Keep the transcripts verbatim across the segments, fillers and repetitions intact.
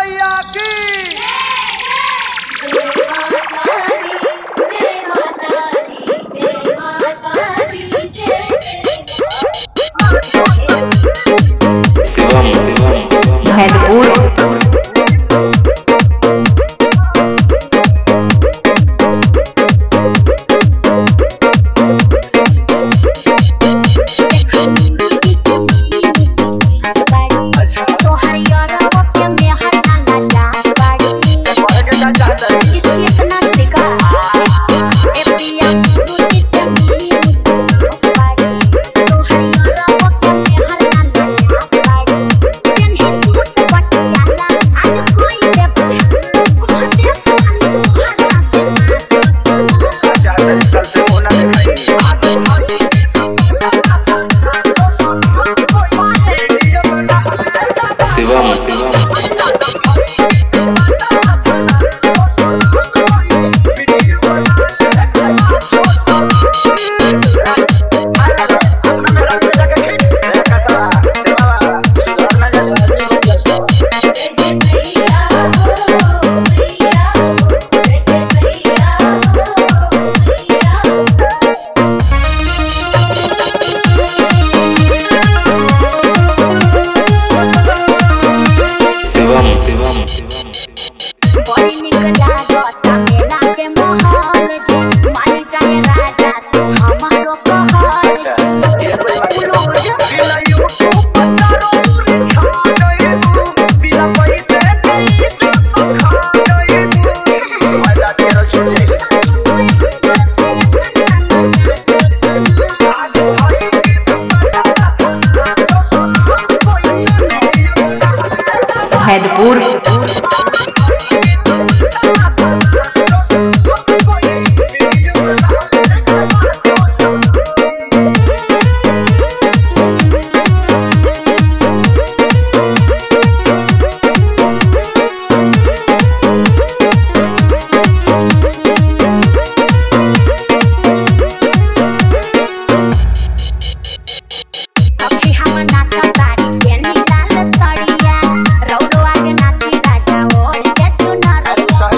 मैया की। शिवम शिवम भैदपुर शिवम शिवम शिवम शिवम बड़ी निकला गोता मेला के मोहल जे मानी चाहे राजा तू हमारो कहल जे रोज बिना यूट्यूब पर चारों रे छा गए तू, बिना पैसे नहीं तो खा गए तू। मजा तेरा सुने भैदपुर अभी हम नाचा तारी पेनी लाल सड़िया रौरो आज नाची राजा ओढ़ के चुनर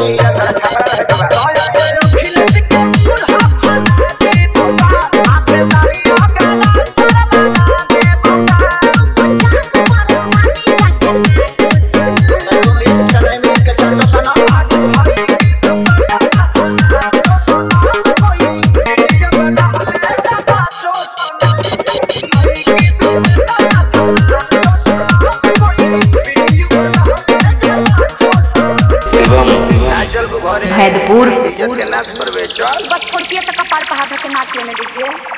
शिवम शिवम भैदपुर भैदपुर बस फुर्तिये से कपार पर हाथ रख के नाच लेने दीजिए।